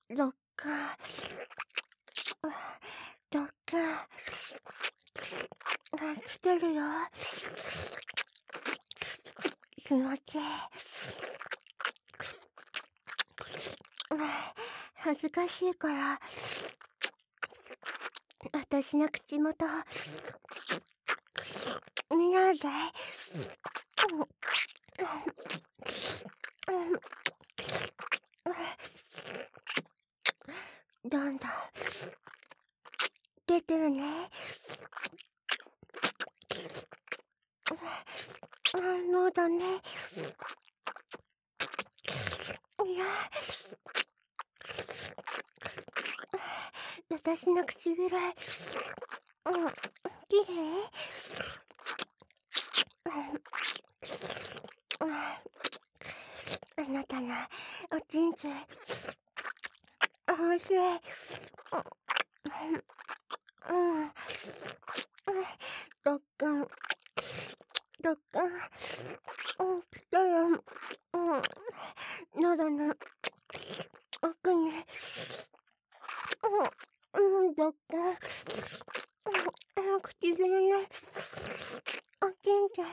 どっか、どっか、来てるよ。気持ちいい。恥ずかしいから、私の口元、見ないで。どんどん出てるね。喉ね。いや、私の唇、きれい？あなたのおちんちん、おいしい。どっかん、どっかん、来たよ。喉の奥に、どっかん、唇のおちんちん、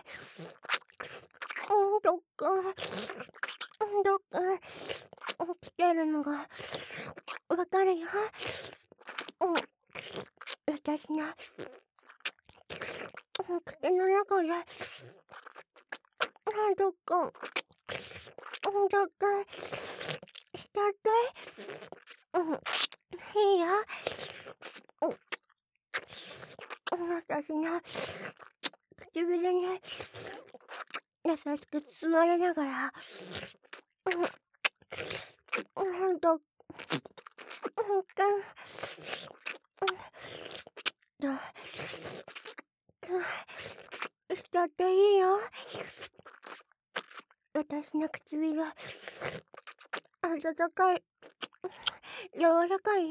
どっかん、どっかん、来てるのがわかるよ。私の口の中で、どっかん、どっかんしちゃって。いいよ。私の唇に優しく包まれながら、どっかん、どっしちゃっていいよ。私の唇、温かい、柔らかい？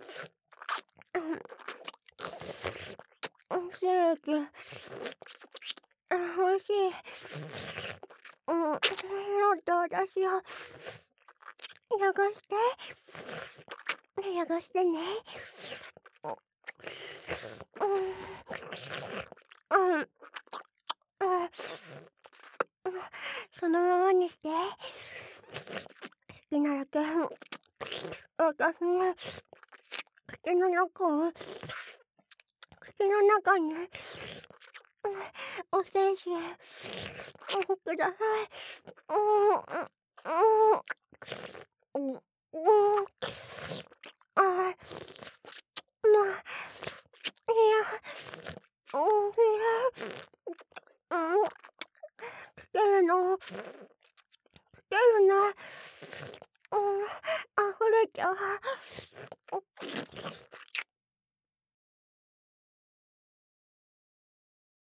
ケーキ、おいしい。もっと私を汚して、汚してね。そのままにして。好きなだけ、私の口の中を、口の中に、お精子、ください。もう、いや、来てるの、来てるの、溢れちゃう。